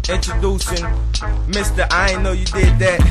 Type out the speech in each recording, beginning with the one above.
Introducing Mr. I ain't know you did that.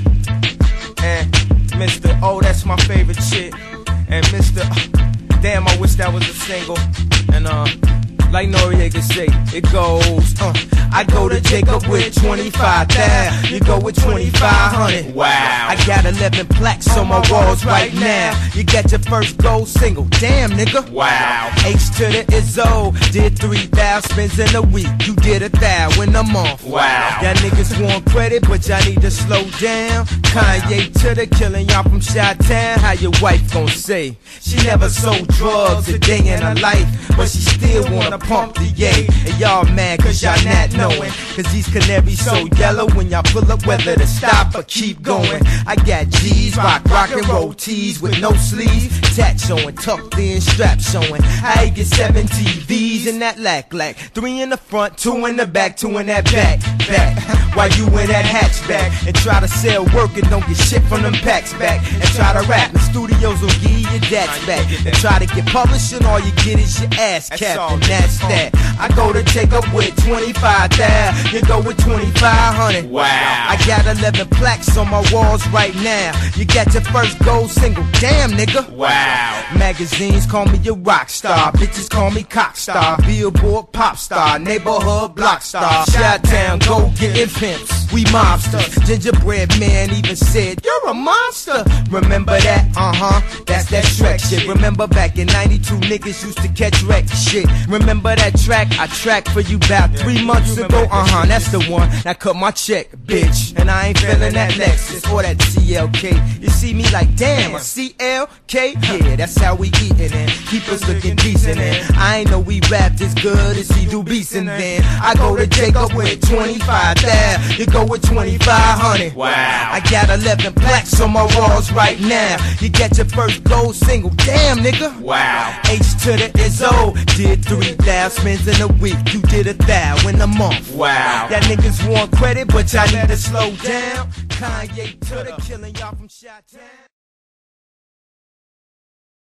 And Mr. Oh, that's my favorite shit. And Mr. Damn, I wish that was a single. And like Noriega say, it goes, I go to Jacob with 25,000. You go with 2,500. Wow. I got 11 plaques on my walls right now. You got your first gold single. Damn, nigga. Wow. H to the Izzo. Did 3,000 spins in a week. You did 1,000 in a month. Wow. Y'all niggas want credit, but y'all need to slow down. Kanye to the killing y'all from Chi-Town. How your wife gon' say? She never sold drugs a day in her life, but she still wanna pump the yay. And y'all mad cause y'all not knowing, cause these canaries so yellow when y'all pull up whether to stop or keep going. I got G's, rock and roll tees with no sleeves, tat showing, tucked in, strap showing. I get 7 TVs in that lack, 3 in the front, 2 in the back, 2 in that back. While you in that hatchback and try to sell work and don't get shit from them packs back, and try to rap, the studios will give you your dats back, and try to get published and all you get is your ass capped, and that's that. I go to Jacob with 25,000. You go with 2,500. Wow. I got 11 plaques on my walls right now. You got your first gold single. Damn, nigga. Wow. Magazines call me a rock star. Bitches call me cock star. Billboard pop star. Neighborhood block star. Chi-Town go getting pimps. We mobsters. Gingerbread man even said, you're a monster. Remember that? That's that Shrek shit. Remember back in 92 niggas used to catch wreck shit. Remember that track I tracked for you about 3 months ago? That's the one. Now cut my check, bitch. And I ain't feeling that Lexus or that CLK. You see me like, damn, a CLK? Yeah, that's how we eatin' and keep us looking decent. And I ain't know we rapped as good as he do beats. And then I go to Jacob with 25,000. You go with 2,500. Wow. I got 11 plaques on my walls right now. You got your first gold single. Damn, nigga. Wow. H to the Izzo. Did 3,000 spins in a week. You did 1,000 in a month. Wow. Y'all niggas want credit, but y'all need to slow down. Kanye to the killing y'all from Chi-Town.